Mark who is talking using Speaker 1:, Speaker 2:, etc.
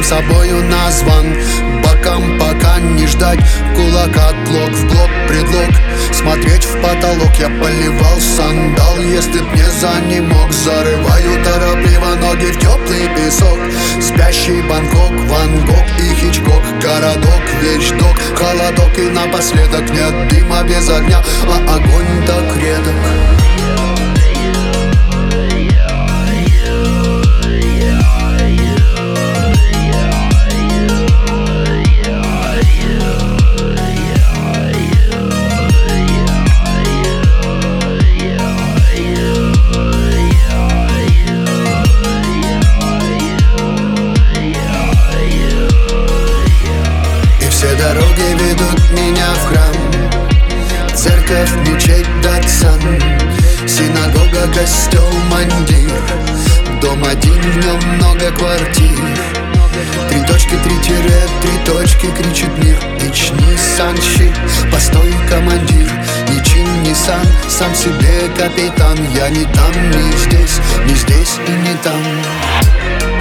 Speaker 1: собою назван. Бокам пока не ждать, кулак от блок, в блок предлог. Смотреть в потолок, я поливал сандал. Если б не занемог, зарываю торопливо ноги в теплый песок. Спящий Бангкок, Ван Гог и Хичкок. Городок, вещдок, холодок. И напоследок нет дыма без огня, а огонь так редок. Дороги ведут меня в храм, церковь, мечеть, датсан, синагога, костел, мандир. Дом один, в нем много квартир. 3 точки, 3 тире, 3 точки, кричит мир. Ични, санщи, постой, командир. Ни чин, ни сан, сам себе капитан. Я не там, не здесь, не здесь и не там.